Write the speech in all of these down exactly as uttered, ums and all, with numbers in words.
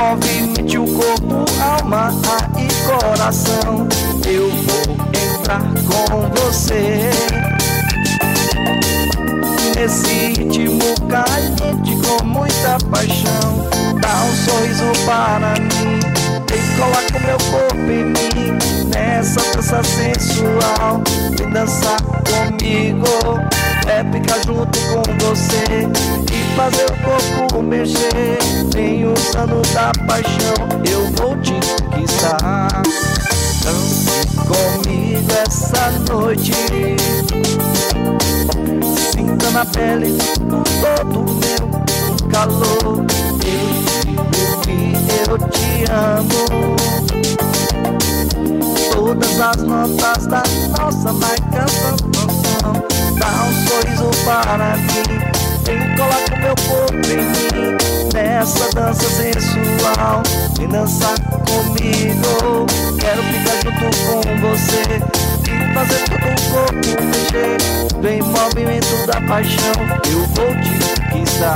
movimente o corpo, alma e coração. Eu vou entrar com você nesse ritmo caliente com muita paixão. Dá um sorriso para mim e coloca o meu corpo em mim, nessa dança sensual. Vem dançar comigo, é ficar junto com você e fazer o corpo mexer. Vem usando da paixão, eu vou te conquistar. Dance comigo essa noite, sinta na pele todo o meu calor. Eu digo que eu te amo, todas as notas da nossa mais canção. Dá um sorriso para mim, vem coloca o meu corpo em mim, nessa dança sensual. Vem dançar comigo, quero ficar junto com você e fazer todo o corpo mexer. Vem movimento da paixão, eu vou te conquistar.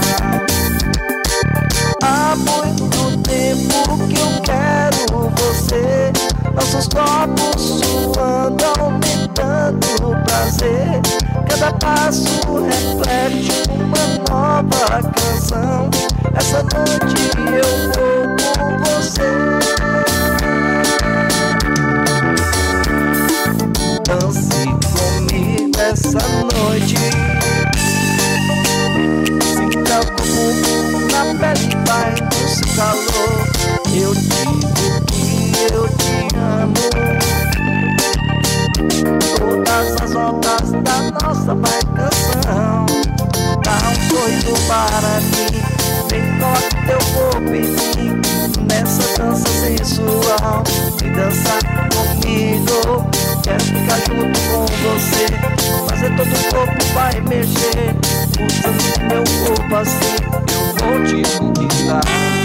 Há muito tempo que eu quero você, nossos corpos suando, aumentando o prazer. Cada passo reflete uma nova canção. Essa noite eu vou com você. Dance comigo essa noite, sinta o corpo na pele, vai no seu calor. Eu digo que eu te amo, todas as notas da nossa vai canção. Dá um sorriso para mim, vem coloca teu corpo em mim, nessa dança sensual. Vem dançar comigo, quero ficar junto com você, fazer todo o corpo vai mexer. Usando meu corpo assim, eu vou te conquistar.